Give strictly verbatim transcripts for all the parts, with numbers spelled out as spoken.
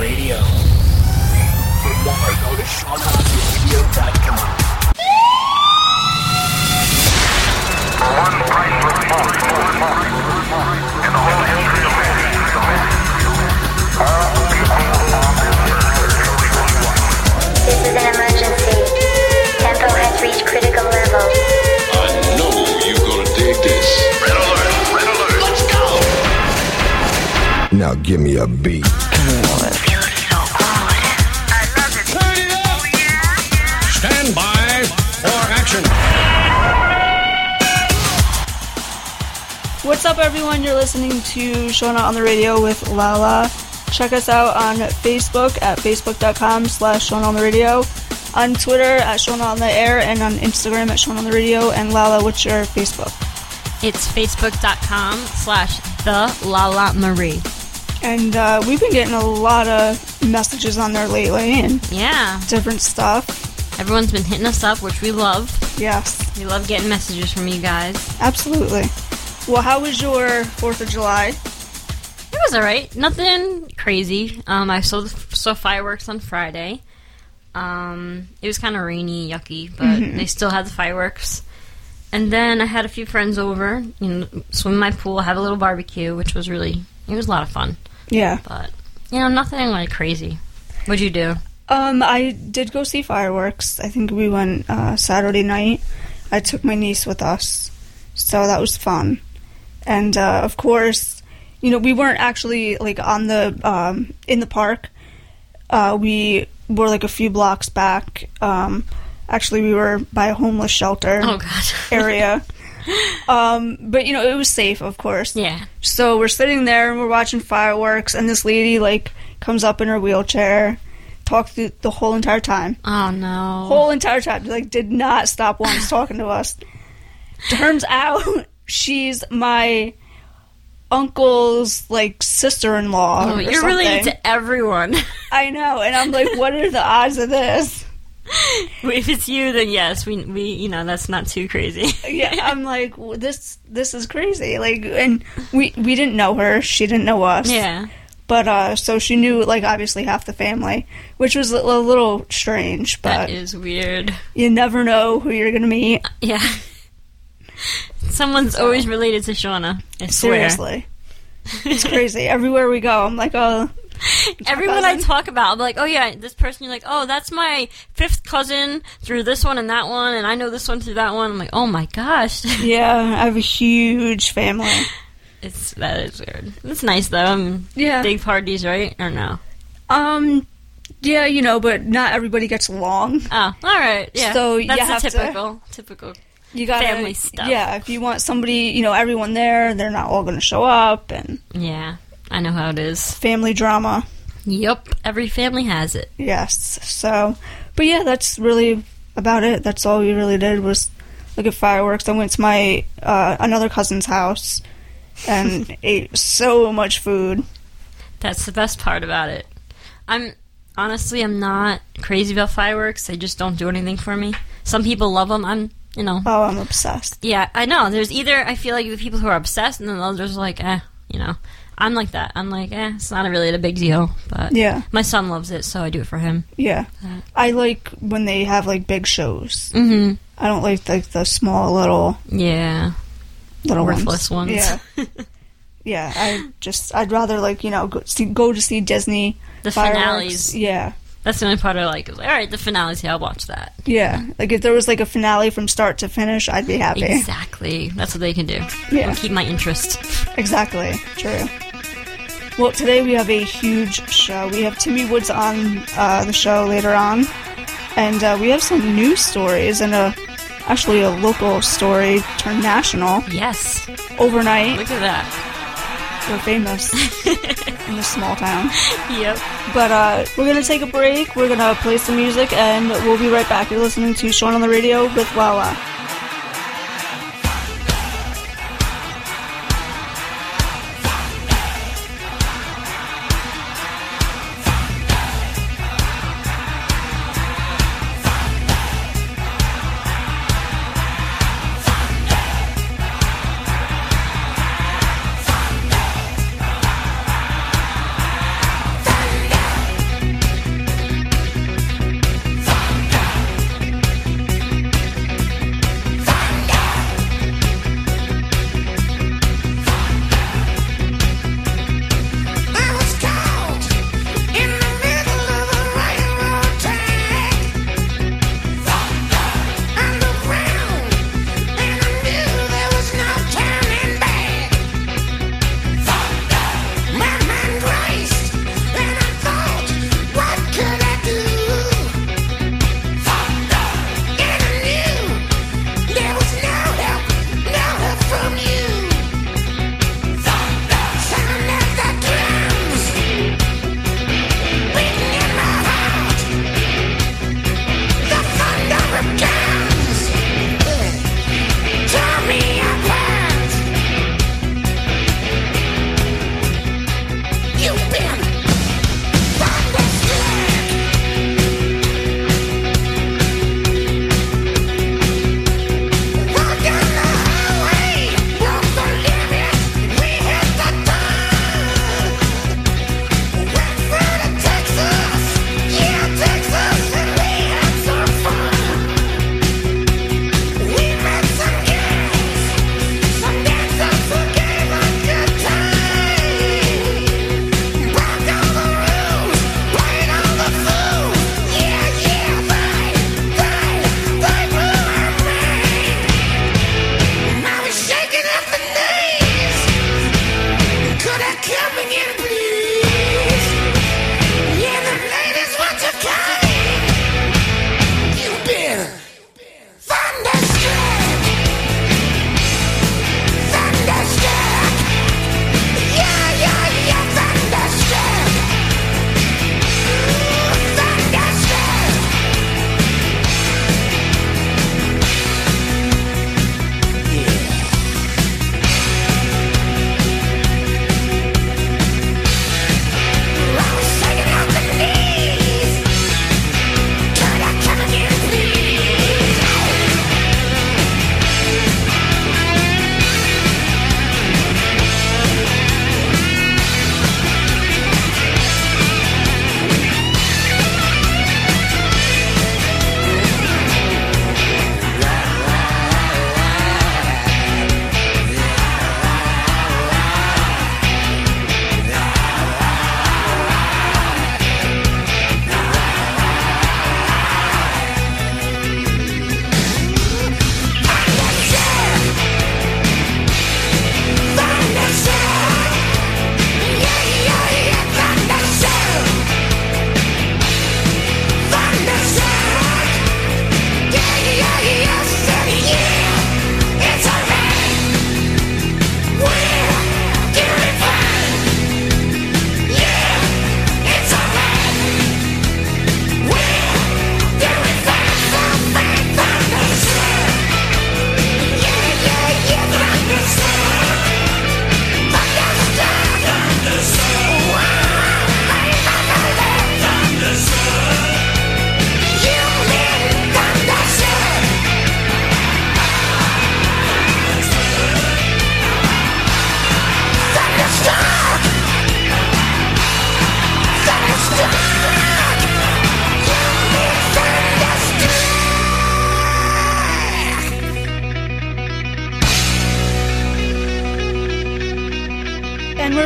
Radio. For more, go to Sean on the radio dot com. One priceless moment in the whole history of mankind. All people on this earth. This is an emergency. Tempo has reached critical level. I know you're gonna dig this. Red alert! Red alert! Let's go! Now give me a beat. Stand by for action. What's up, everyone? You're listening to Shona on the Radio with Lala. Check us out on Facebook at facebook.com slash Shona on the Radio, on Twitter at Shona on the Air, and on Instagram at Shona on the Radio. And Lala, what's your Facebook? It's facebook.com slash the Lala Marie. And uh, we've been getting a lot of messages on there lately and Yeah. different stuff. Everyone's been hitting us up, which we love. Yes, We love getting messages from you guys. absolutely. Well, how was your fourth of July? It was alright. Nothing crazy. Um, I saw, saw fireworks on Friday. Um, it was kind of rainy, yucky, but Mhm. they still had the fireworks. And then I had a few friends over, you know, swim in my pool, have a little barbecue, which was really, it was a lot of fun. Yeah. But, you know, nothing like crazy. What'd you do? Um, I did go see fireworks. I think we went uh, Saturday night. I took my niece with us, so that was fun. And uh, of course, you know, we weren't actually like on the um, in the park. Uh, we were like a few blocks back. Um, actually, we were by a homeless shelter Oh, God. area. Um, but you know, it was safe, of course. Yeah. So we're sitting there and we're watching fireworks, and this lady like comes up in her wheelchair, talked through the whole entire time. Oh, no. Whole entire time, like did not stop once talking to us. Turns out she's my uncle's like sister-in-law. Oh, or you're related something. to everyone. I know, and I'm like, what are the odds of this? If it's you, then yes, we we you know that's not too crazy. Yeah, I'm like, well, this this is crazy. Like, and we we didn't know her, she didn't know us. Yeah. But uh, so she knew like obviously half the family, which was a, a little strange. But That is weird. you never know who you're gonna meet. Yeah. Someone's always related to Shauna. I swear. Seriously, it's crazy. Everywhere we go, I'm like, oh. Everyone I cousin. talk about, I'm like, oh yeah, this person. You're like, oh, that's my fifth cousin through this one and that one, and I know this one through that one. I'm like, oh my gosh. Yeah, I have a huge family. It's that is weird. It's nice though. Um, Yeah. Big parties, right? Or no? Um, yeah, you know, but not everybody gets along. Oh, all right. Yeah. So you that's have a to- typical, typical. You got Family stuff. Yeah, if you want somebody, you know, everyone there, they're not all going to show up, and Yeah, I know how it is. family drama. Yep, every family has it. Yes. So, but yeah, that's really about it. That's all we really did was look at fireworks. I went to my uh, another cousin's house and ate so much food. That's the best part about it. I'm honestly, I'm not crazy about fireworks. They just don't do anything for me. Some people love them. I'm, you know, Oh, I'm obsessed. yeah, I know. There's either I feel like the people who are obsessed, and then others are like, eh, you know. I'm like that. I'm like, eh, it's not really a big deal. But Yeah, my son loves it, so I do it for him. yeah. Uh, I like when they have like big shows. Mm-hmm. I don't like like the small little Yeah. little Worthless ones. Yeah, yeah. I just I'd rather like you know go, see, go to see Disney The fireworks. finales. Yeah, That's the only part I like. Is like, all right, the finale's here. I'll watch that. yeah. Like if there was like a finale from start to finish, I'd be happy. Exactly. That's what they can do. Yeah. It'll keep my interest. Exactly. True. Well, today we have a huge show. We have Timmy Woods on uh, the show later on, and uh, we have some news stories and a actually a local story turned national Yes. overnight. Look at that. We're famous in this small town. Yep. But uh, we're gonna take a break. We're gonna play some music, and we'll be right back. You're listening to Sean on the Radio with Lala.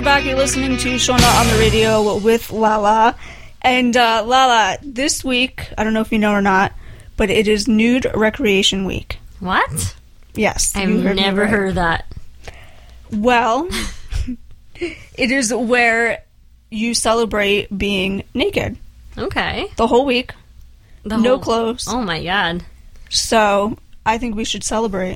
back. You're listening to Shona on the Radio with Lala. And uh, Lala, this week, I don't know if you know or not, but it is Nude Recreation Week. What? Yes. I've you heard me never right. heard of that. Well, it is where you celebrate being naked Okay. the whole week, The no whole- clothes. Oh my god. So I think we should celebrate.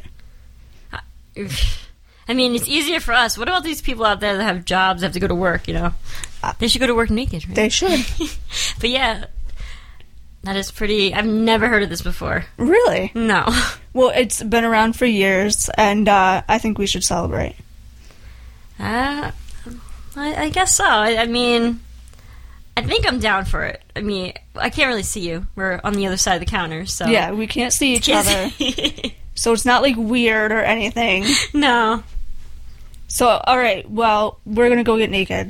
I mean, it's easier for us. What about these people out there that have jobs, have to go to work, you know? They should go to work naked, right? They should. But yeah, that is pretty... I've never heard of this before. Really? No. Well, it's been around for years, and uh, I think we should celebrate. Uh, I, I guess so. I, I mean, I think I'm down for it. I mean, I can't really see you. We're on the other side of the counter, so... Yeah, we can't see each other, so it's not, like, weird or anything. No. So, all right, well, we're going to go get naked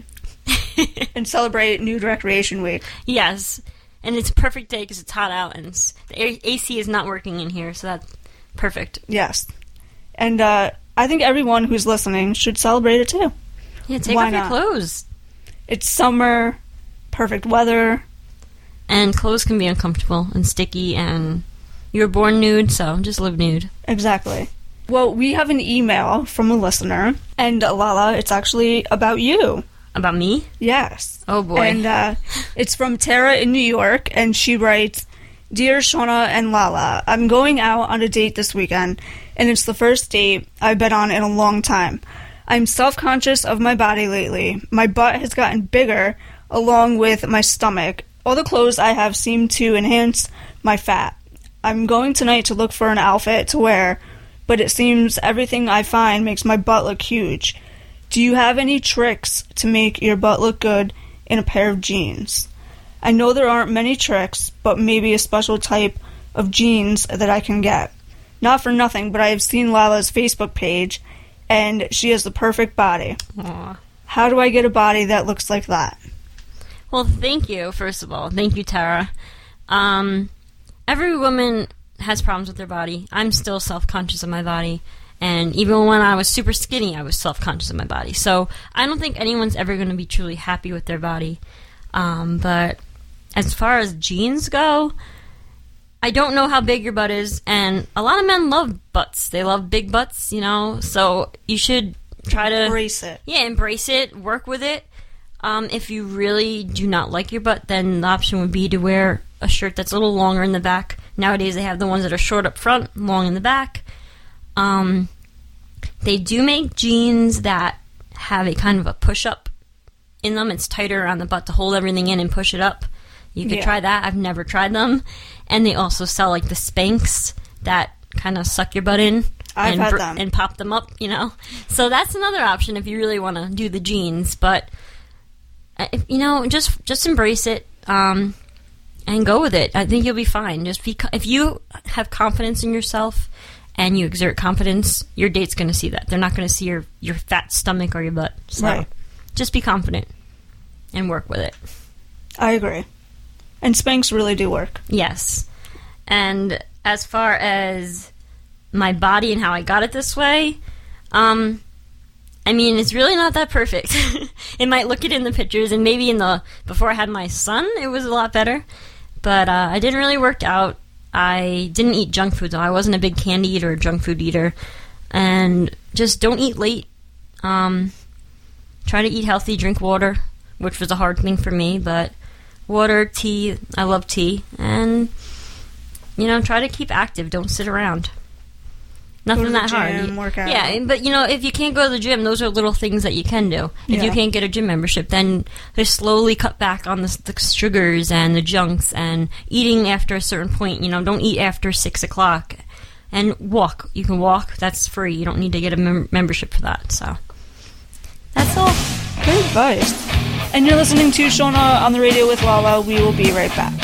and celebrate Nude Recreation Week. Yes. And it's a perfect day because it's hot out, and it's, the A- AC is not working in here, so that's perfect. Yes. And uh, I think everyone who's listening should celebrate it, too. Yeah, take Why off your not? clothes. It's summer, perfect weather. And clothes can be uncomfortable and sticky, and you were born nude, so just live nude. Exactly. Well, we have an email from a listener, and uh, Lala, it's actually about you. About me? Yes. Oh, boy. And uh, it's from Tara in New York, and she writes, Dear Shona and Lala, I'm going out on a date this weekend, and it's the first date I've been on in a long time. I'm self-conscious of my body lately. My butt has gotten bigger, along with my stomach. All the clothes I have seem to enhance my fat. I'm going tonight to look for an outfit to wear, but it seems everything I find makes my butt look huge. Do you have any tricks to make your butt look good in a pair of jeans? I know there aren't many tricks, but maybe a special type of jeans that I can get. Not for nothing, but I have seen Lala's Facebook page, and she has the perfect body. Aw. How do I get a body that looks like that? Well, thank you, first of all. Thank you, Tara. Um, every woman has problems with their body. I'm still self-conscious of my body. And even when I was super skinny, I was self-conscious of my body. So I don't think anyone's ever going to be truly happy with their body. Um, but as far as jeans go, I don't know how big your butt is. And a lot of men love butts. They love big butts, you know. So you should try to... Embrace it. Yeah, embrace it. Work with it. Um, if you really do not like your butt, then the option would be to wear a shirt that's a little longer in the back. Nowadays they have the ones that are short up front, long in the back. Um, they do make jeans that have a kind of a push-up in them. It's tighter around the butt to hold everything in and push it up. You could Yeah. try that. I've never tried them. And they also sell, like, the Spanx that kind of suck your butt in. I've and, had br- them. and pop them up, you know. So that's another option if you really want to do the jeans. But, uh, if, you know, just just embrace it. Um, and go with it. I think you'll be fine. Just be, if you have confidence in yourself and you exert confidence, your date's going to see that. They're not going to see your, your fat stomach or your butt. So Right. just be confident and work with it. I agree. And Spanx really do work. Yes. And as far as my body and how I got it this way, um, I mean, it's really not that perfect. It might look it in the pictures, and maybe in the before I had my son, it was a lot better. But uh, I didn't really work out. I didn't eat junk food, though. I wasn't a big candy eater or junk food eater. And just don't eat late. Um, try to eat healthy, drink water, which was a hard thing for me. But water, tea, I love tea. And, you know, try to keep active. Don't sit around. Nothing Go to the that hard. gym, You- work out. Yeah, but, you know, if you can't go to the gym, those are little things that you can do. If you Yeah. can't get a gym membership, then just slowly cut back on the, the sugars and the junks and eating after a certain point. You know, don't eat after six o'clock. And walk. You can walk. That's free. You don't need to get a mem- membership for that. So that's all. Good advice. And you're listening to Shona on the Radio with Lala. We will be right back.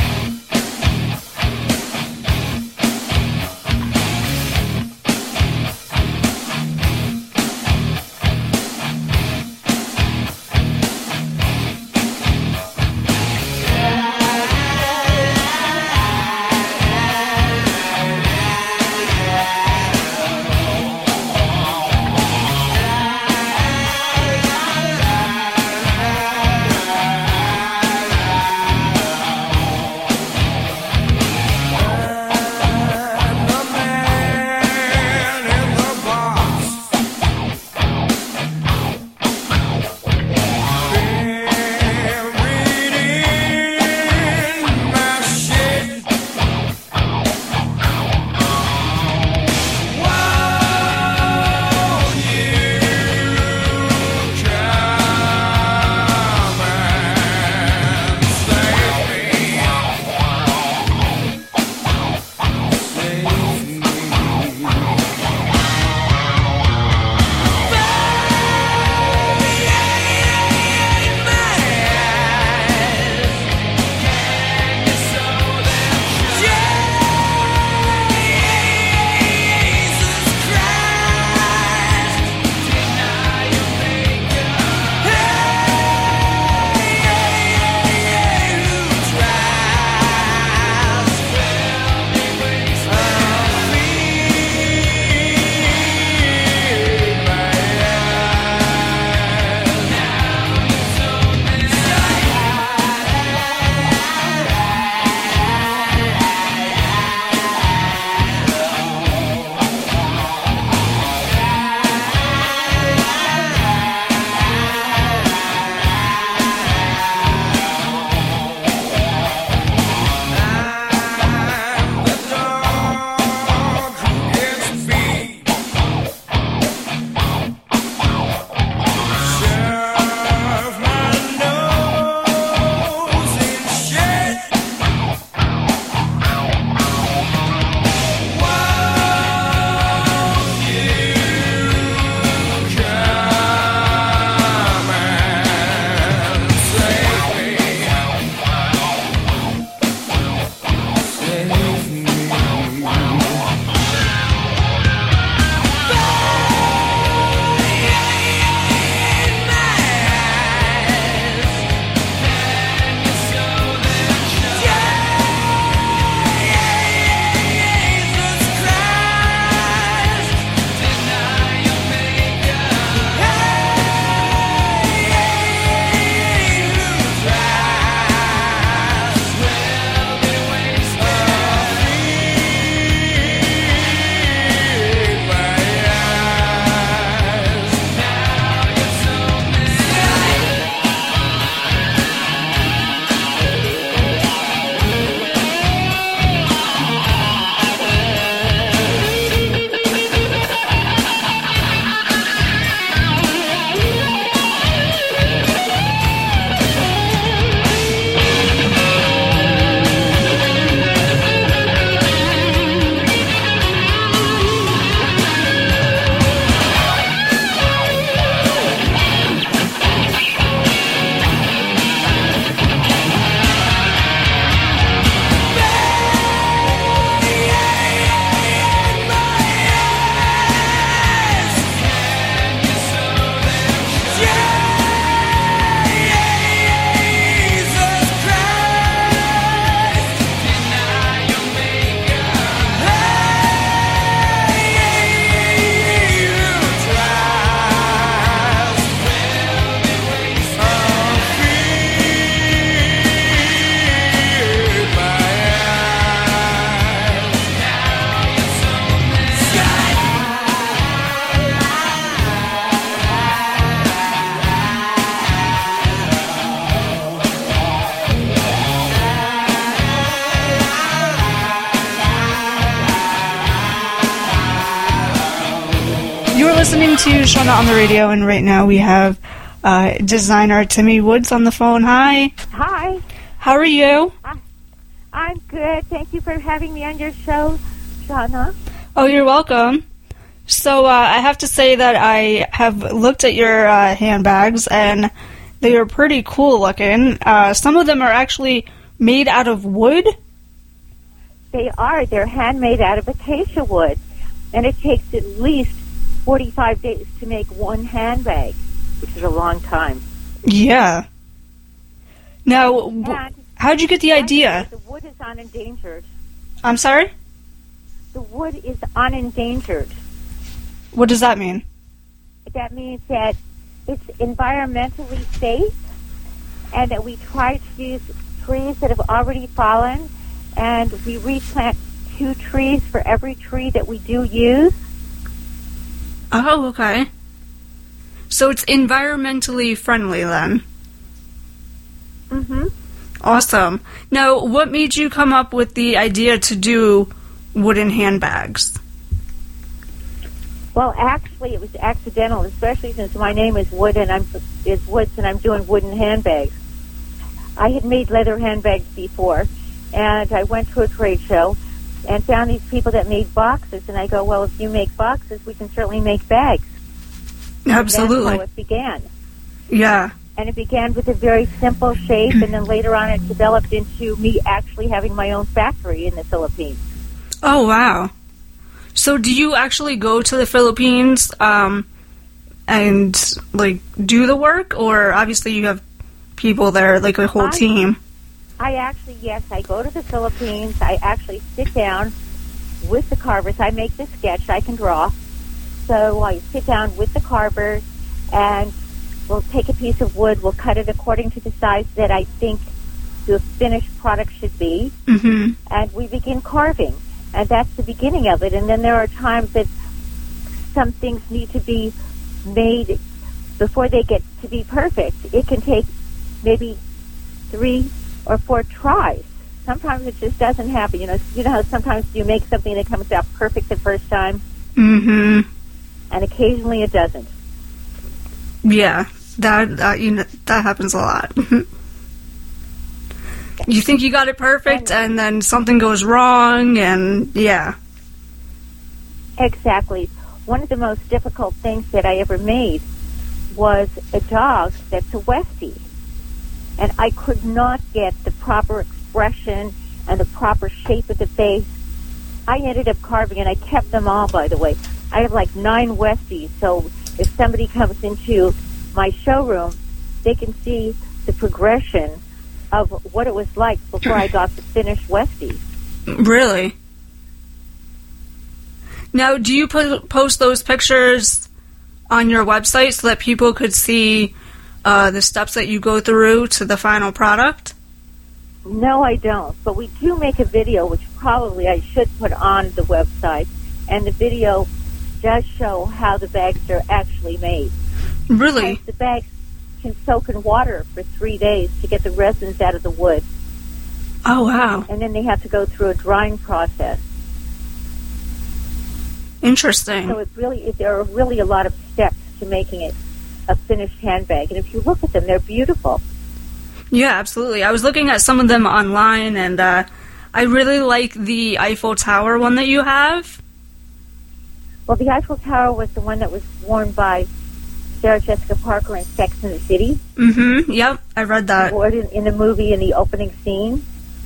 listening to Shauna on the Radio, and right now we have uh, designer Timmy Woods on the phone. Hi. Hi. How are you? I'm good. Thank you for having me on your show, Shauna. Oh, you're welcome. So uh, I have to say that I have looked at your uh, handbags, and they are pretty cool looking. Uh, some of them are actually made out of wood. They are. They're handmade out of acacia wood, and it takes at least forty-five days to make one handbag, which is a long time. Yeah. Now, w- And how'd you get the idea? The wood is unendangered. I'm sorry? The wood is unendangered. What does that mean? That means that it's environmentally safe, and that we try to use trees that have already fallen, and we replant two trees for every tree that we do use. Oh, okay. So it's environmentally friendly then. Mm-hmm. Awesome. Now, what made you come up with the idea to do wooden handbags? Well, actually, it was accidental, especially since my name is Wood and I'm is Woods, and I'm doing wooden handbags. I had made leather handbags before, and I went to a trade show and found these people that made boxes, and I go, well, if you make boxes, we can certainly make bags. Absolutely. And that's how it began. Yeah. And it began with a very simple shape, and then later on it developed into me actually having my own factory in the Philippines. Oh, wow. So do you actually go to the Philippines um, and, like, do the work? Or obviously you have people there, like a whole I, team. I actually, yes, I go to the Philippines. I actually sit down with the carvers. I make the sketch. I can draw. So I sit down with the carvers, and we'll take a piece of wood. We'll cut it according to the size that I think the finished product should be. Mm-hmm. And we begin carving. And that's the beginning of it. And then there are times that some things need to be made before they get to be perfect. It can take maybe three or four tries. Sometimes it just doesn't happen. You know, you know how sometimes you make something that comes out perfect the first time? Mm-hmm. And occasionally it doesn't. Yeah, that, that, you know, that happens a lot. You think you got it perfect, and then something goes wrong, and yeah. Exactly. One of the most difficult things that I ever made was a dog that's a Westie. And I could not get the proper expression and the proper shape of the face. I ended up carving, and I kept them all, by the way. I have like nine Westies, so if somebody comes into my showroom, they can see the progression of what it was like before I got the finished Westie. Really? Now, do you put, post those pictures on your website so that people could see uh, the steps that you go through to the final product? No, I don't. But we do make a video, which probably I should put on the website. And the video does show how the bags are actually made. Really? Because the bags can soak in water for three days to get the resins out of the wood. Oh, wow. And then they have to go through a drying process. Interesting. So it's really, it, there are really a lot of steps to making it a finished handbag. And if you look at them, they're beautiful. Yeah, absolutely. I was looking at some of them online, and uh, I really like the Eiffel Tower one that you have. Well, the Eiffel Tower was the one that was worn by Sarah Jessica Parker in Sex and the City. Mm-hmm. Yep, I read that. Or in, in the movie in the opening scene.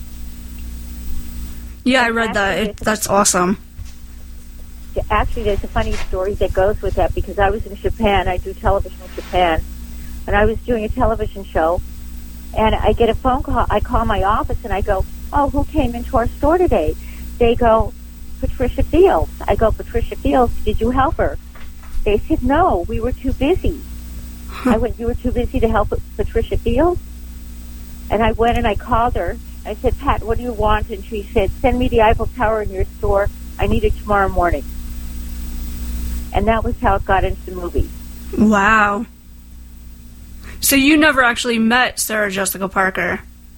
Yeah, I read that. It, that's awesome. Actually, there's a funny story that goes with that, because I was in Japan. I do television in Japan. And I was doing a television show. And I get a phone call. I call my office, and I go, oh, who came into our store today? They go, Patricia Fields. I go, Patricia Fields, did you help her? They said, no, we were too busy. I went, you were too busy to help Patricia Fields? And I went and I called her. I said, Pat, what do you want? And she said, send me the Eiffel Tower in your store. I need it tomorrow morning. And that was how it got into the movie. Wow. So you never actually met Sarah Jessica Parker?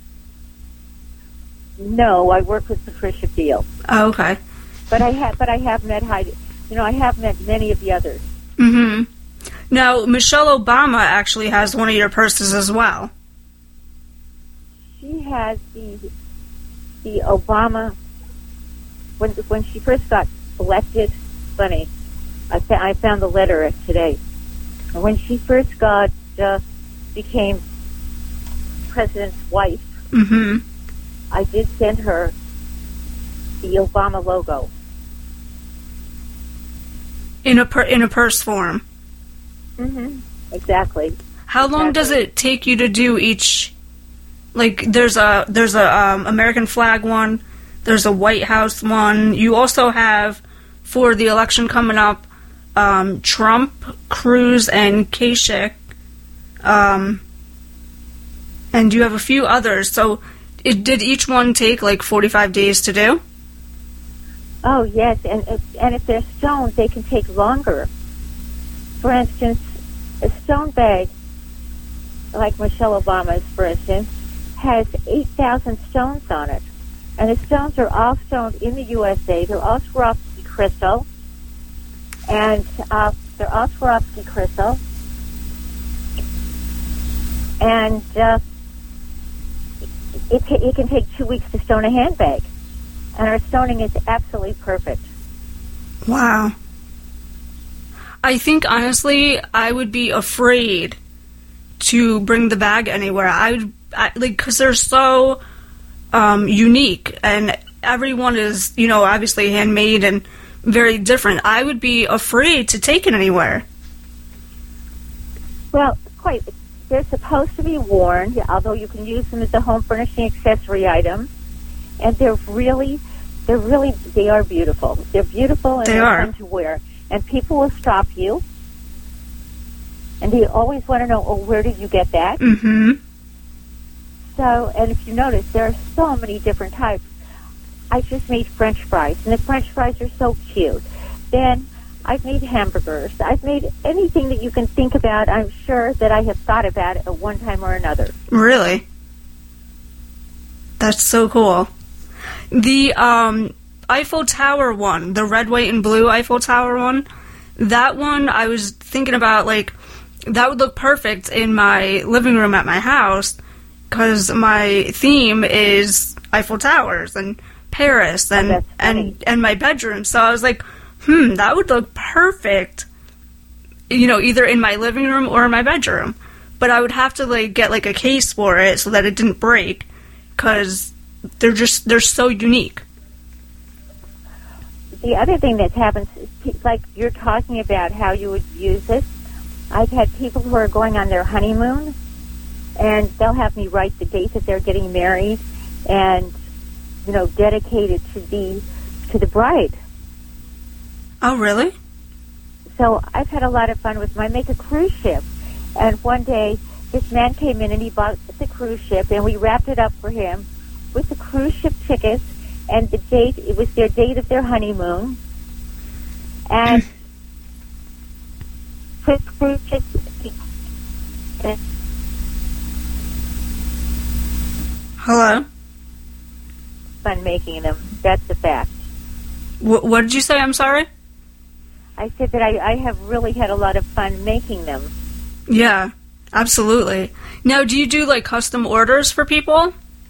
No, I worked with Patricia Fields. Oh, okay. But I have, but I have met Heidi. You know, I have met many of the others. Mm-hmm. Now, Michelle Obama actually has one of your purses as well. She has the the Obama, when when she first got elected, funny, I, fa- I found the letter today. When she first got, uh, became president's wife, Mm-hmm. I did send her the Obama logo. In a per- in a purse form. Mm-hmm. Exactly. How long does it take you to do each? Like, there's a there's a um, American flag one. There's a White House one. You also have, for the election coming up, um, Trump, Cruz, and Kasich. Um, and you have a few others. So, it, did each one take like forty-five days to do? Oh, yes, and if- and if they're stones, they can take longer. For instance, a stone bag, like Michelle Obama's, for instance, has eight thousand stones on it. And the stones are all stoned in the U S A. They're all Swarovski crystal. And uh, they're all Swarovski crystal. And uh, it, it, it can take two weeks to stone a handbag. And our stoning is absolutely perfect. Wow. I think, honestly, I would be afraid to bring the bag anywhere. I would, I, like, because they're so um, unique, and everyone is, you know, obviously handmade and very different. I would be afraid to take it anywhere. Well, quite. They're supposed to be worn, although you can use them as a home furnishing accessory item. And they're really, they're really, they are beautiful. They're beautiful and They they're are. fun to wear. And people will stop you. And they always want to know, oh, where did you get that? Mm-hmm. So, and if you notice, there are so many different types. I just made French fries, and the French fries are so cute. Then I've made hamburgers. I've made anything that you can think about. I'm sure that I have thought about at one time or another. Really? That's so cool. The um, Eiffel Tower one, the red, white, and blue Eiffel Tower one, that one I was thinking about, like, that would look perfect in my living room at my house, because my theme is Eiffel Towers and Paris and, Oh, that's funny. and, and my bedroom. So I was like, hmm, that would look perfect, you know, either in my living room or in my bedroom. But I would have to, like, get, like, a case for it so that it didn't break, because they're just, they're so unique. The other thing that happens, is, like you're talking about how you would use this, I've had people who are going on their honeymoon, and they'll have me write the date that they're getting married, and, you know, dedicate it to the, to the bride. Oh, really? So I've had a lot of fun with my make a cruise ship. And one day, this man came in and he bought the cruise ship, and we wrapped it up for him with the cruise ship tickets and the date. It was their date of their honeymoon. And for the cruise ship, Hello? fun making them. That's a fact. Wh- what did you say? I'm sorry? I said that I, I have really had a lot of fun making them. Yeah, absolutely. Now, do you do, like, custom orders for people?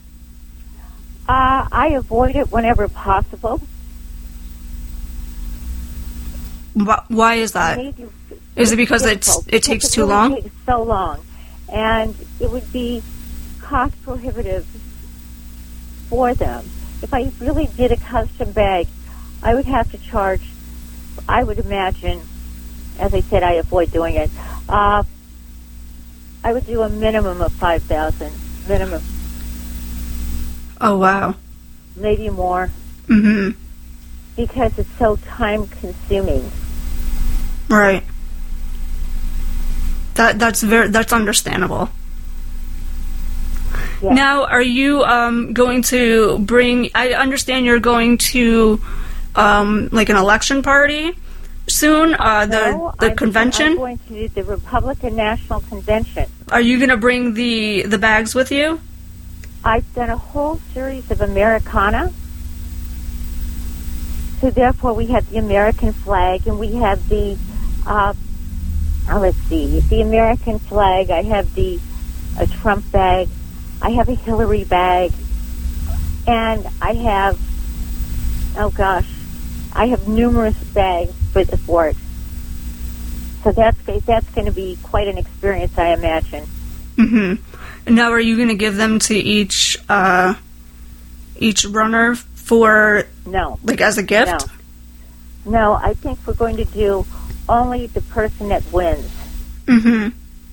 Uh, I avoid it whenever possible. Wh- Why is that? Maybe Is it because it's difficult, it takes because too really long? takes so long, and it would be cost prohibitive for them. If I really did a custom bag, I would have to charge. I would imagine, as I said, I avoid doing it. Uh, I would do a minimum of five thousand, minimum, Oh, wow. maybe more, Mm-hmm. because it's so time consuming. Right. That that's very that's understandable. Yeah. Now, are you um, going to bring? I understand you're going to um, like an election party soon. Uh, the No, the I'm, convention. I'm going to the Republican National Convention. Are you going to bring the the bags with you? I've done a whole series of Americana. So therefore we have the American flag, and we have the uh, oh, let's see, the American flag. I have the a Trump bag. I have a Hillary bag. And I have, oh gosh, I have numerous bags for the for it. So that's that's going to be quite an experience, I imagine. Mm-hmm. Now, are you going to give them to each uh, each runner for no, like as a gift? No, no. I think we're going to do only the person that wins. Mm-hmm.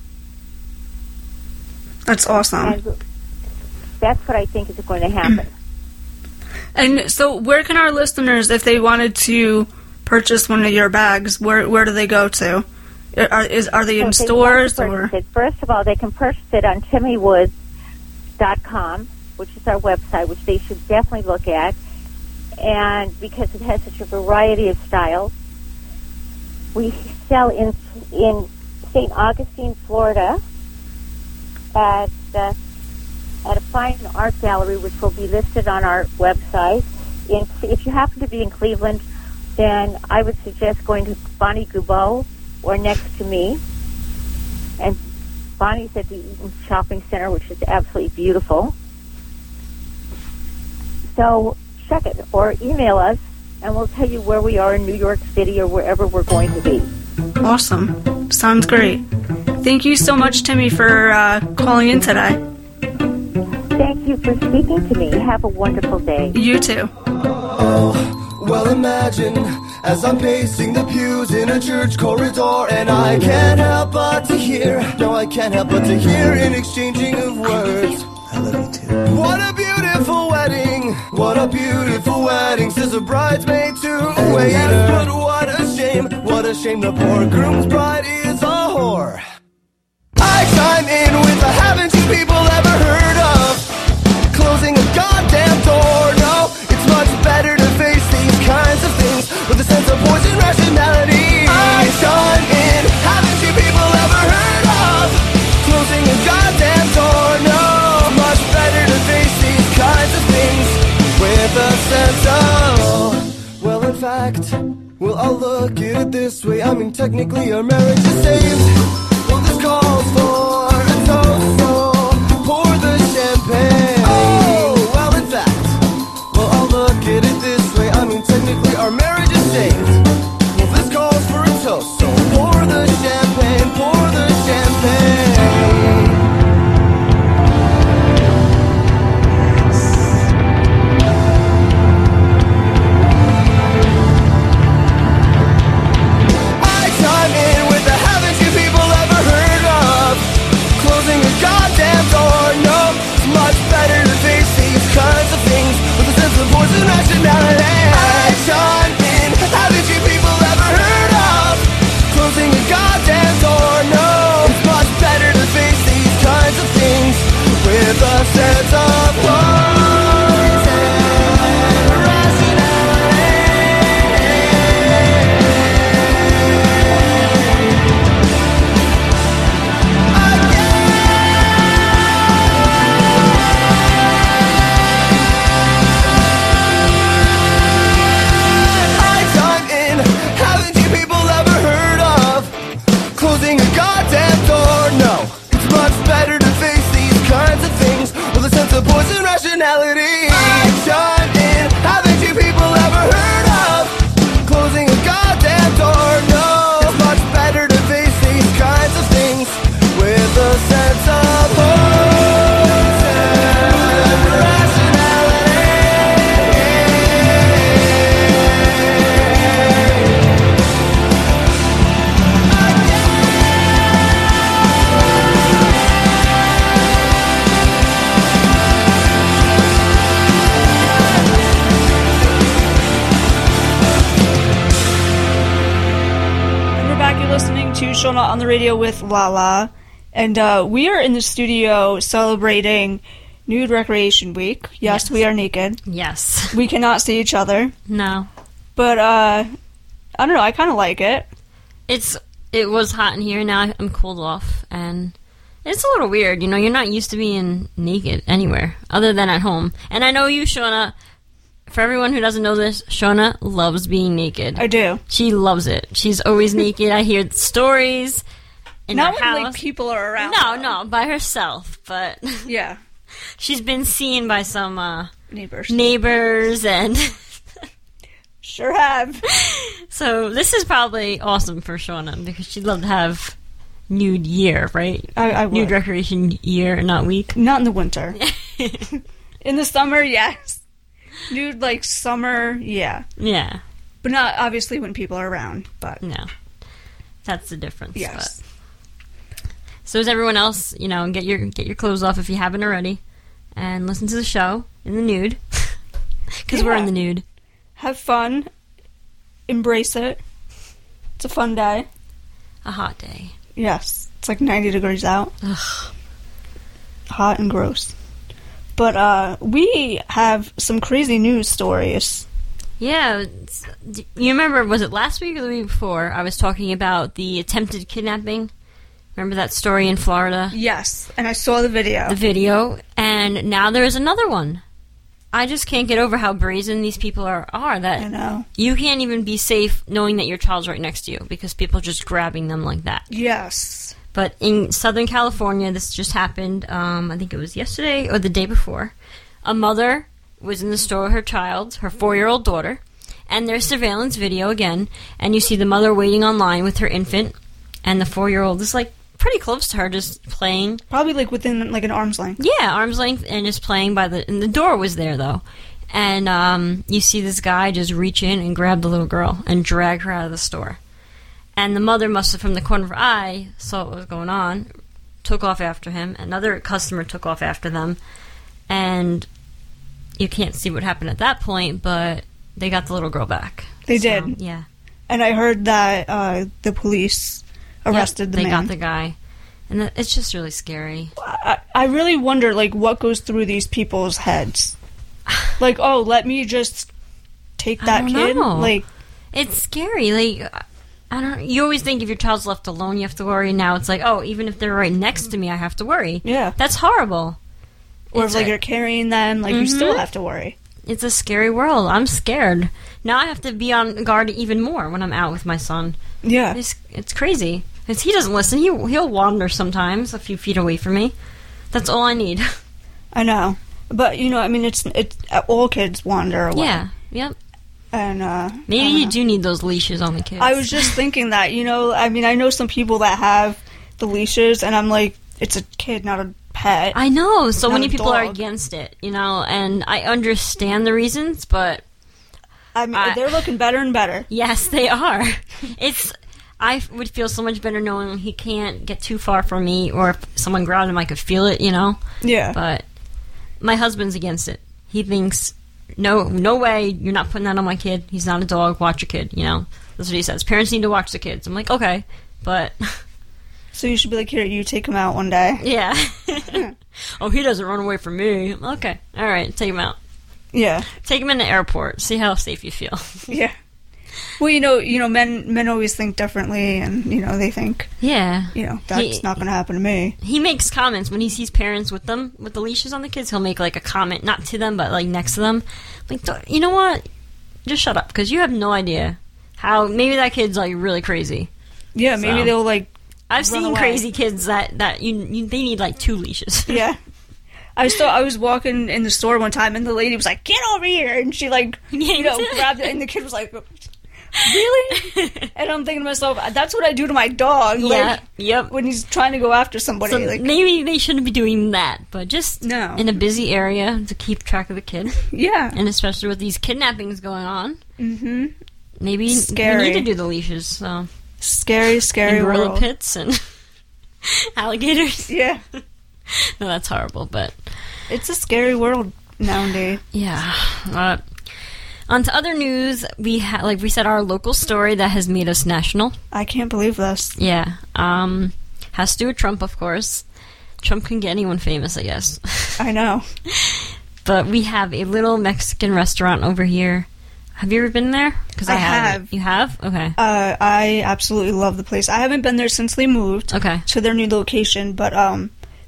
That's awesome. And that's what I think is going to happen. And so, where can our listeners, if they wanted to purchase one of your bags, where where do they go to? Are is are they so in they stores or? It, first of all, they can purchase it on timmy woods dot com, which is our website, which they should definitely look at. And because it has such a variety of styles, we sell in in Saint Augustine, Florida, at uh, at a fine art gallery, which will be listed on our website. In, if you happen to be in Cleveland, then I would suggest going to Bonnie Gubeau or Next to Me. And Bonnie's at the Eaton Shopping Center, which is absolutely beautiful. So check it or email us, and we'll tell you where we are in New York City or wherever we're going to be. Awesome. Sounds great. Thank you so much, Timmy, for uh, calling in today. Thank you for speaking to me. Have a wonderful day. You too. Oh, well, imagine as I'm pacing the pews in a church corridor, and I can't help but to hear, no, I can't help but to hear an exchanging of words. I love you too. What a beautiful wedding, what a beautiful wedding, says a bridesmaid to a waiter. Yes, but what a shame, what a shame the poor groom's bride is a whore. I chime in with a haven't you people ever heard of closing a goddamn door? No, it's much better to face these kinds of things with a sense of poison rationality. I chime in, haven't you people ever heard of closing a goddamn door? No, it's much better to face these kinds of things with a sense of, well, in fact, well, I'll look at it this way. I mean, technically our marriage is saved. Well, this calls for a toast, so pour the champagne. Oh, well, in fact, well, I'll look at it this way. I mean, technically our marriage is saved. Well, this calls for a toast, so pour the champagne, pour the champagne. I chime in with the haven't you people ever heard of closing a goddamn door? No, it's much better to face these kinds of things with a sense of poison rationality. I chime in, haven't you people ever heard of closing a goddamn door? No, it's much better to face these kinds of things with a sense of poison rationality. I chime in, haven't you people ever heard of closing a goddamn door? No, it's much better to face these kinds of things with a sense of poison rationality. I chime in, haven't you people ever heard of closing a goddamn door? No, it's much better to face these kinds of things with a sense of poison rationality. And we're back. You're listening to Shona on the Radio with Lala. And uh, we are in the studio celebrating Nude Recreation Week. Yes, Yes. we are naked. Yes. We cannot see each other. No. But, uh, I don't know, I kind of like it. It's it was hot in here. Now I'm cooled off, and it's a little weird. You know, you're not used to being naked anywhere other than at home. And I know you, Shona. For everyone who doesn't know this, Shona loves being naked. I do. She loves it. She's always naked. I hear stories. in Not her when house. like people are around. no, though. no, by herself. But Yeah, she's been seen by some uh, neighbors. neighbors, and Sure have. so this is probably awesome for Shauna because she'd love to have nude year, right? I, I would. Nude recreation year, not week. Not in the winter. In the summer, yes. Nude, like, summer, yeah. Yeah, But not, obviously, when people are around, but... no, that's the difference. Yes. But. So is everyone else, you know, get your get your clothes off if you haven't already, and listen to the show in the nude, because we're in Yeah. the nude. Have fun. Embrace it. It's a fun day. A hot day. Yes. It's like ninety degrees out. Ugh. Hot and gross. But, uh, we have some crazy news stories. Yeah, it's- d- you remember, was it last week or the week before, I was talking about the attempted kidnapping? Remember that story in Florida? Yes. And I saw the video. The video, and now there's another one. I just can't get over how brazen these people are, are I that know. you can't even be safe knowing that your child's right next to you because people are just grabbing them like that. Yes. But in Southern California, this just happened, um, I think it was yesterday or the day before. A mother was in the store with her child, her four-year-old daughter, and there's surveillance video again, and you see the mother waiting online with her infant, and the four-year-old is, like, pretty close to her, just playing. Probably, like, within, like, an arm's length. Yeah, arm's length, and just playing by the... And the door was there, though. And um, you see this guy just reach in and grab the little girl and drag her out of the store. And the mother must have, from the corner of her eye, saw what was going on, took off after him. Another customer took off after them. And you can't see what happened at that point, but they got the little girl back. They So, did. Yeah. And I heard that uh, the police arrested Yep, the they man. got the guy. And that, it's just really scary. I, I really wonder, like, what goes through these people's heads. Like, oh, let me just take I that don't kid? know. Like, It's scary. Like, I don't. You always think if your child's left alone, you have to worry. Now it's like, oh, even if they're right next to me, I have to worry. yeah. That's horrible. Or if, It's like, a- you're carrying them, like, you Mhm. still have to worry. It's a scary world. I'm scared. Now I have to be on guard even more when I'm out with my son. Yeah. It's, it's crazy. Because he doesn't listen. He, he'll wander sometimes a few feet away from me. That's all I need. I know. But, you know, I mean, it's, it's all kids wander away. Yeah. Yep. And, uh... Maybe I don't you know. do need those leashes on the kids. I was just thinking that, you know, I mean, I know some people that have the leashes, and I'm like, it's a kid, not a pet. I know. So Not many a people are dog. against it, you know, and I understand the reasons, but I mean, I- they're looking better and better. yes, they are. It's. I would feel so much better knowing he can't get too far from me, or if someone grabbed him, I could feel it, you know. Yeah. But my husband's against it. He thinks, no, no way, you're not putting that on my kid. He's not a dog. Watch your kid, you know. That's what he says. Parents need to watch the kids. I'm like, okay, but So you should be like, here, you take him out one day. yeah. Oh, he doesn't run away from me. Okay, all right, take him out. Yeah. Take him in the airport. See how safe you feel. Yeah. Well, you know, you know, men men always think differently, and you know, they think, Yeah. you know, that's He- not going to happen to me. He makes comments when he sees parents with them, with the leashes on the kids. He'll make like a comment, not to them, but like next to them. Like, "Don't- you know what? Just shut up, because you have no idea how. Maybe that kid's like really crazy. Yeah, maybe So. they'll like. I've Run seen away. crazy kids that that you, you they need like two leashes. Yeah. I saw. I was walking in the store one time, and the lady was like, "Get over here!" And she like, you know, grabbed it, and the kid was like, "Really?" And I'm thinking to myself, "That's what I do to my dog." Yeah. Like, Yep. when he's trying to go after somebody. So like, maybe they shouldn't be doing that, but just No. in a busy area to keep track of the kid, yeah. and especially with these kidnappings going on, Mm-hmm. maybe Scary. we need to do the leashes. So Scary, scary and gorilla world. pits and alligators. Yeah. No, that's horrible, but It's a scary world nowadays. yeah. Uh, on to other news. We ha- like we said, our local story that has made us national. I can't believe this. Yeah. Um, has to do with Trump, of course. Trump can get anyone famous, I guess. I know. But we have a little Mexican restaurant over here. Have you ever been there? Because I, I haven't. have. You have? Okay. Uh, I absolutely love the place. I haven't been there since they moved Okay. to their new location, but um,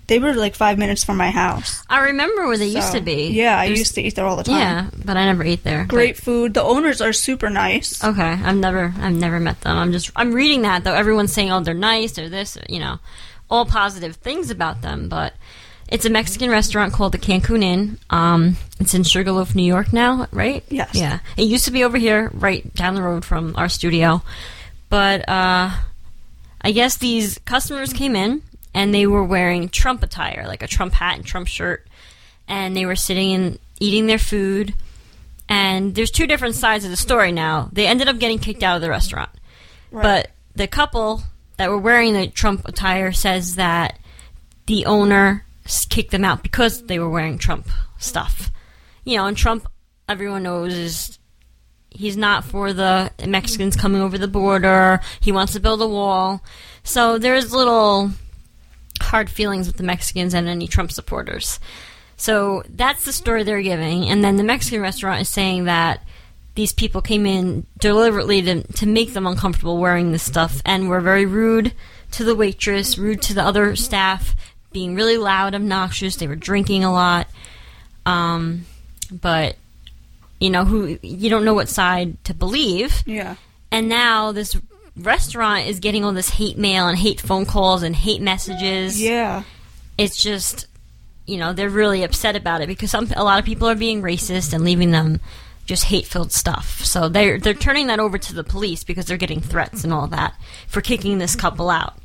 they were like five minutes from my house. I remember where they used So, to be. Yeah, I There's- used to eat there all the time. Yeah, but I never ate there. Great food. The owners are super nice. But- okay, I've never, I've never met them. I'm just, I'm reading that though. Everyone's saying, oh, they're nice, they're this, you know, all positive things about them. But it's a Mexican restaurant called the Cancun Inn. Um, it's in Sugarloaf, New York now, right? Yes. Yeah. It used to be over here, right down the road from our studio. But uh, I guess these customers came in and they were wearing Trump attire, like a Trump hat and Trump shirt. And they were sitting and eating their food. And there's two different sides of the story now. They ended up getting kicked out of the restaurant. Right. But the couple that were wearing the Trump attire says that the owner s- kicked them out because they were wearing Trump stuff. You know, and Trump, everyone knows, is he's not for the Mexicans coming over the border. He wants to build a wall. So there's little hard feelings with the Mexicans and any Trump supporters. So that's the story they're giving. And then the Mexican restaurant is saying that these people came in deliberately to, to make them uncomfortable wearing this stuff and were very rude to the waitress, rude to the other staff, being really loud, obnoxious. They were drinking a lot. Um, but, you know, who you don't know what side to believe. Yeah. And now this restaurant is getting all this hate mail and hate phone calls and hate messages. Yeah. It's just, you know, they're really upset about it because some, a lot of people are being racist and leaving them just hate-filled stuff. So they're, they're turning that over to the police because they're getting threats and all that for kicking this couple out.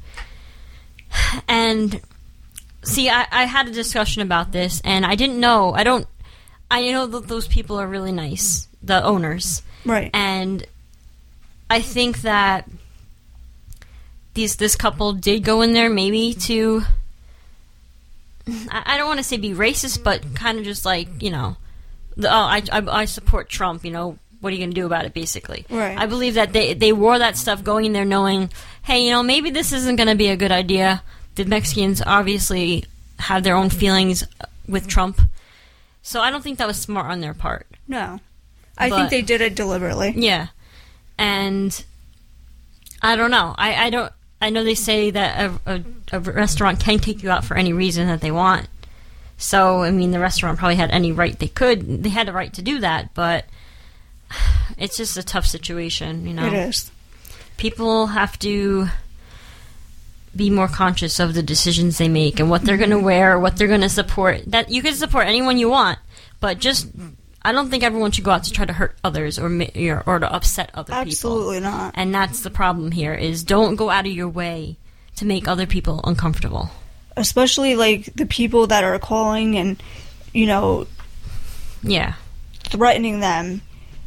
And, see, I, I had a discussion about this, and I didn't know, I don't, I know that those people are really nice, the owners. Right. And I think that these this couple did go in there maybe to, I, I don't want to say be racist, but kind of just like, you know, the, oh, I, I, I support Trump, you know, what are you going to do about it, basically? Right. I believe that they, they wore that stuff going in there knowing, hey, you know, maybe this isn't going to be a good idea. The Mexicans obviously have their own feelings with Trump. So I don't think that was smart on their part. No. I But- think they did it deliberately. Yeah. And I don't know. I, I don't. I know they say that a, a, a restaurant can kick you out for any reason that they want. So, I mean, the restaurant probably had any right they could. They had the right to do that, but it's just a tough situation, you know. It is. People have to be more conscious of the decisions they make and what they're going to wear, what they're going to support. That you can support anyone you want, but just I don't think everyone should go out to try to hurt others or ma- or, or to upset other people. Absolutely not. And that's the problem here: is don't go out of your way to make other people uncomfortable. Especially, like, the people that are calling and, you know, Yeah, threatening them.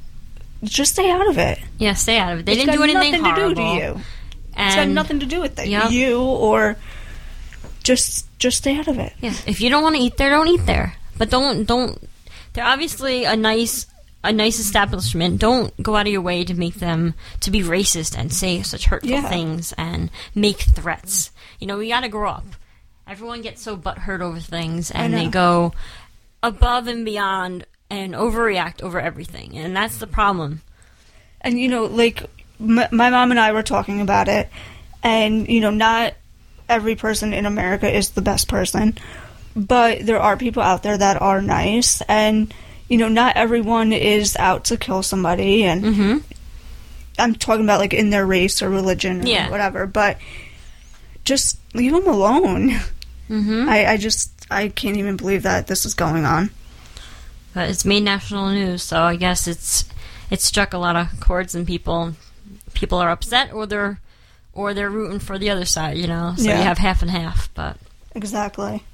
Just stay out of it. yeah. Stay out of it. They It's didn't got do anything nothing horrible. to do to you. And It's got nothing to do with that. Yep. You or just just stay out of it. Yeah, if you don't want to eat there, don't eat there. But don't don't. They're obviously a nice a nice establishment. Don't go out of your way to make them to be racist and say such hurtful Yeah. things and make threats. You know, we got to grow up. Everyone gets so butthurt over things, and I they know. go above and beyond and overreact over everything, and that's the problem. And, you know, like, m- my mom and I were talking about it, and, you know, not every person in America is the best person, but there are people out there that are nice, and, you know, not everyone is out to kill somebody, and Mm-hmm. I'm talking about, like, in their race or religion or Yeah. whatever, but just leave them alone. Mm-hmm. I, I just, I can't even believe that this is going on. But it's made national news, so I guess it's it struck a lot of chords in people. People are upset, or they're or they're rooting for the other side. You know, so Yeah. you have half and half. But Exactly.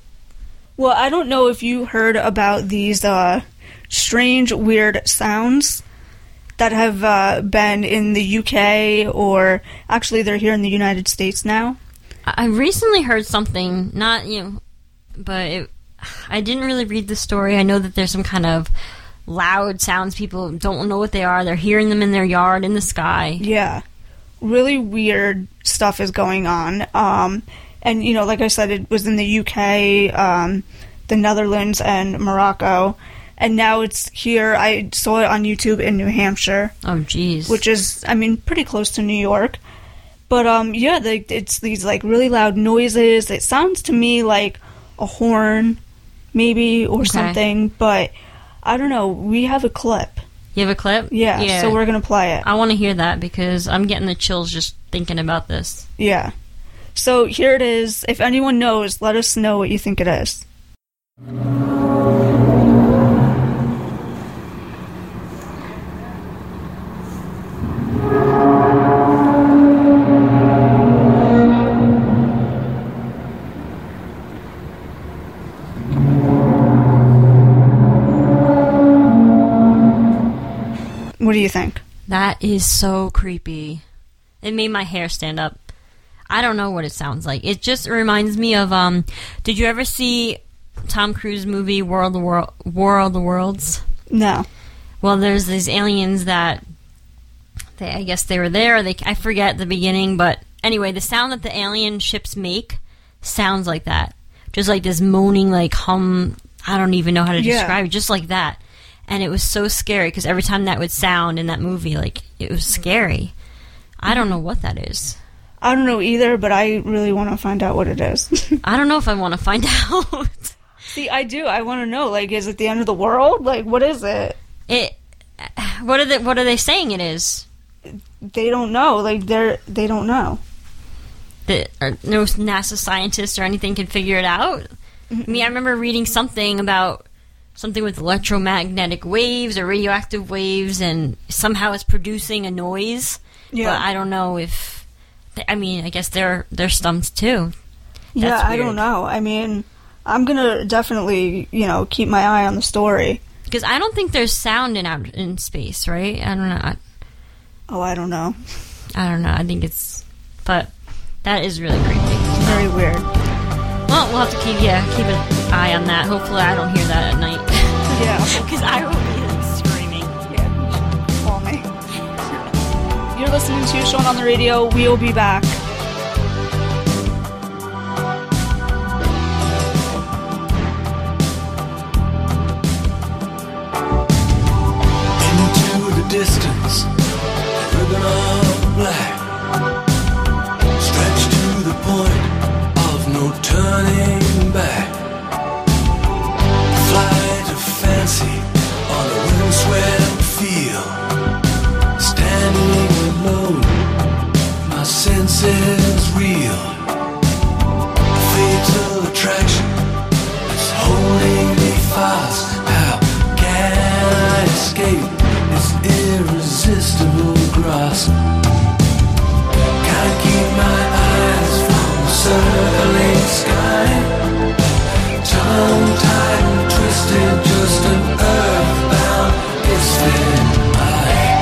Well, I don't know if you heard about these uh, strange, weird sounds that have uh, been in the U K, or actually they're here in the United States now. I I recently heard something, not you know, but it, I didn't really read the story. I know that there's some kind of loud sounds. People don't know what they are. They're hearing them in their yard, in the sky. Yeah. Really weird stuff is going on. Um, and, you know, like I said, it was in the U K, um, the Netherlands, and Morocco. And now it's here. I saw it on YouTube in New Hampshire, Oh, jeez. which is, I mean, pretty close to New York. But um, yeah, they, it's these like really loud noises. It sounds to me like a horn, maybe, or Okay. something. But I don't know. We have a clip. You have a clip? Yeah, so we're gonna play it. I want to hear that because I'm getting the chills just thinking about this. Yeah. So here it is. If anyone knows, let us know what you think it is. What do you think? That is so creepy. It made my hair stand up. I don't know what it sounds like. It just reminds me of, um, did you ever see Tom Cruise movie War of the, Wor- War of the Worlds? No. Well, there's these aliens that, they, I guess they were there, they, I forget the beginning, but anyway, the sound that the alien ships make sounds like that. Just like this moaning, like hum, I don't even know how to Yeah. describe it, just like that. And it was so scary because every time that would sound in that movie, like, it was scary. I don't know what that is. I don't know either, but I really want to find out what it is. I don't know if I want to find out. See, I do. I want to know. Like, is it the end of the world? Like, what is it? It. What are they? What are they saying it is? They don't know. Like, they're they don't know. That or no NASA scientists or anything can figure it out. I mean, I remember reading something about something with electromagnetic waves or radioactive waves, and somehow it's producing a noise. Yeah. But I don't know if. I mean, I guess they're they're stumped too. Yeah, That's I don't weird. know. I mean, I'm gonna definitely, you know, keep my eye on the story. Because I don't think there's sound in out in space, right? I don't know. I, Oh, I don't know. I don't know. I think it's, but that is really creepy. Very weird. Well, we'll have to keep yeah keep an eye on that. Hopefully, I don't hear that at night. Yeah. Because I will be like, screaming. Yeah. Call me. You're listening to Sean on the Radio. We'll be back. Into the distance, a ribbon of black, stretched to the point of no turning back. Flight of fancy on a windswept field, standing alone, my senses reel. A fatal attraction is holding me fast. How can I escape this irresistible grasp? Can't keep my eyes from the circling sky. Tongue-tied and twisted, just an earthbound misfit eye.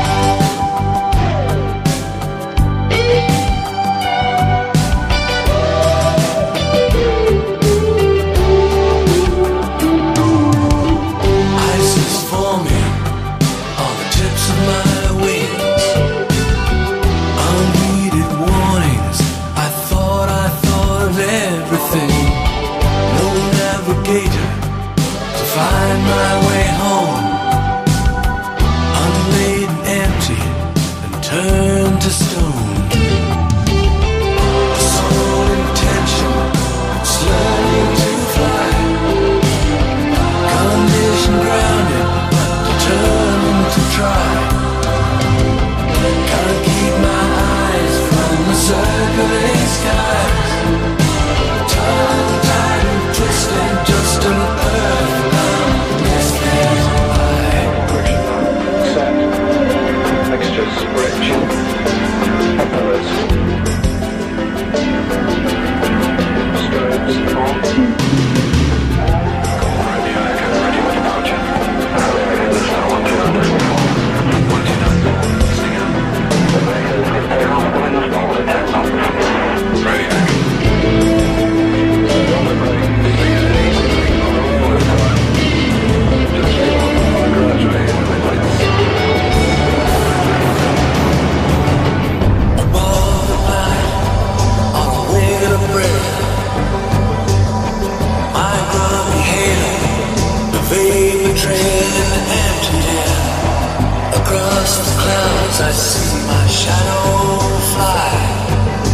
Ice is forming on the tips of my wings. Unheeded warnings, I thought I thought of everything. No navigator to find my way home. Unlaid and empty and turned to stone. A sole intention, it's learning to fly. Condition grounded, but determined to try. Can't keep my eyes from the circling skies. Tongue-tied and twisted, just an earthbound misfit eye. Set. Mixtures rich. Peppers. Strobes on. Ready, ready for departure. one two one two nine. Listening out. Ready, Above the line, on the wing of breath, my grubby halo, the vapor trail in the empty air. Across the clouds I see my shadow fly.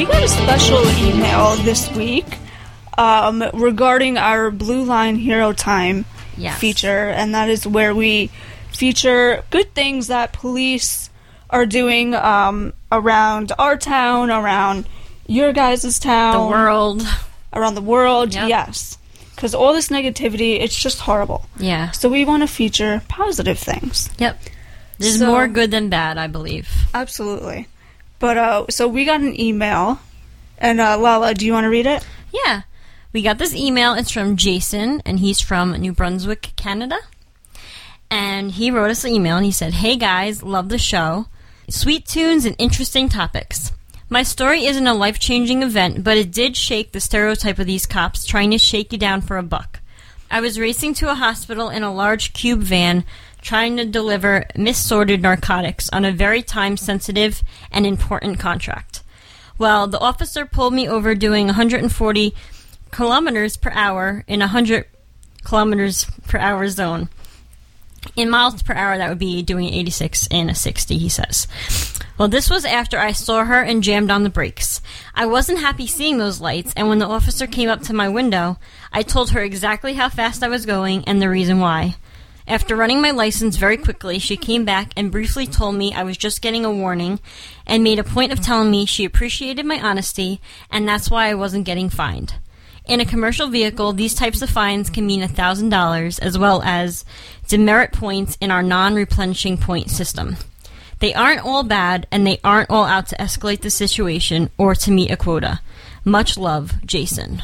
we got a special email this week um, regarding our Blue Line Hero Time Yes. feature, and that is where we feature good things that police are doing um, around our town, around your guys' town, The world. around the world. Yep. Yes, because all this negativity, it's just horrible. Yeah. So we want to feature positive things. Yep. There's So- more good than bad, I believe. Absolutely. But uh, so we got an email, and uh, Lala, do you want to read it? Yeah. We got this email. It's from Jason, and he's from New Brunswick, Canada. And he wrote us an email, and he said, "Hey guys, love the show. Sweet tunes and interesting topics. My story isn't a life-changing event, but it did shake the stereotype of these cops trying to shake you down for a buck. I was racing to a hospital in a large cube van trying to deliver missorted narcotics on a very time-sensitive and important contract. Well, the officer pulled me over doing one hundred forty kilometers per hour in a one hundred kilometers per hour zone. In miles per hour, that would be doing eighty-six in a sixty, he says. Well, this was after I saw her and jammed on the brakes. I wasn't happy seeing those lights, and when the officer came up to my window, I told her exactly how fast I was going and the reason why. After running my license very quickly, she came back and briefly told me I was just getting a warning and made a point of telling me she appreciated my honesty, and that's why I wasn't getting fined. In a commercial vehicle, these types of fines can mean one thousand dollars as well as demerit points in our non-replenishing point system. They aren't all bad, and they aren't all out to escalate the situation or to meet a quota. Much love, Jason."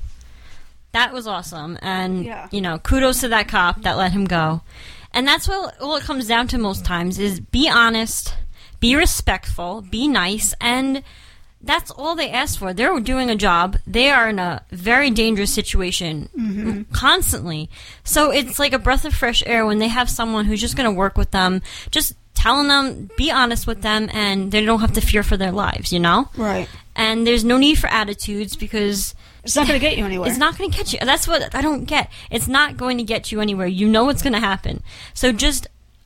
That was awesome, and, Yeah. you know, kudos to that cop that let him go. And that's what all it comes down to most times is be honest, be respectful, be nice, and that's all they ask for. They're doing a job. They are in a very dangerous situation Mm-hmm. constantly. So it's like a breath of fresh air when they have someone who's just going to work with them, just telling them, be honest with them, and they don't have to fear for their lives, you know? Right. And there's no need for attitudes because It's not going to get you anywhere. it's not going to get you. That's what I don't get. It's not going to get you anywhere. You know what's going to happen. So just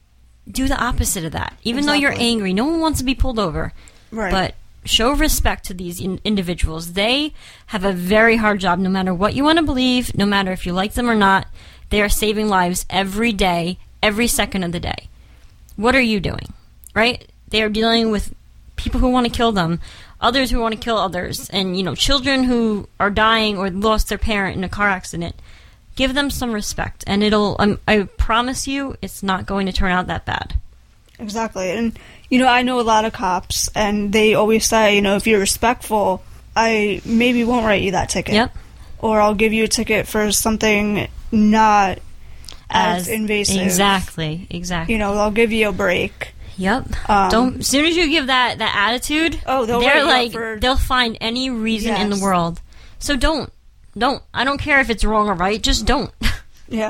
do the opposite of that. Even though you're Exactly. angry, no one wants to be pulled over. Right. But show respect to these in- individuals. They have a very hard job, no matter what you want to believe, no matter if you like them or not. They are saving lives every day, every second of the day. What are you doing? Right? They are dealing with people who want to kill them, others who want to kill others, and, you know, children who are dying or lost their parent in a car accident. Give them some respect, and it'll, um, I promise you, it's not going to turn out that bad. Exactly. And, you know, I know a lot of cops, and they always say, you know, if you're respectful, I maybe won't write you that ticket. Yep. Or I'll give you a ticket for something not as, As invasive. Exactly, exactly. You know, I'll give you a break. Yep. Um, Don't. As soon as you give that that attitude, Oh, they'll write they're you up like for- they'll find any reason in the Yes. world. So don't, don't. I don't care if it's wrong or right. Just don't. Yeah,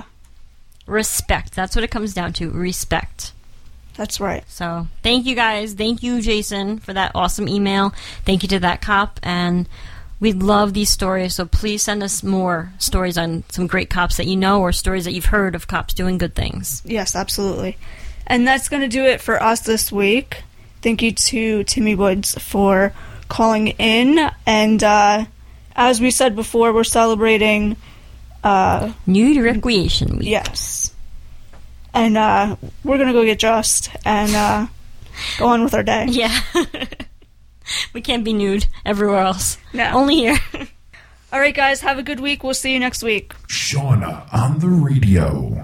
Respect. That's what it comes down to. Respect. that's right. So thank you guys. Thank you, Jason, for that awesome email. Thank you to that cop, and we love these stories. So please send us more stories on some great cops that you know, or stories that you've heard of cops doing good things. Yes, absolutely. And that's going to do it for us this week. Thank you to Timmy Woods for calling in. And uh, as we said before, we're celebrating... Uh, Nude Recreation Week. yes. And uh, we're going to go get dressed and uh, go on with our day. Yeah. We can't be nude everywhere else. No. Only here. All right, guys, have a good week. We'll see you next week. Shauna on the radio.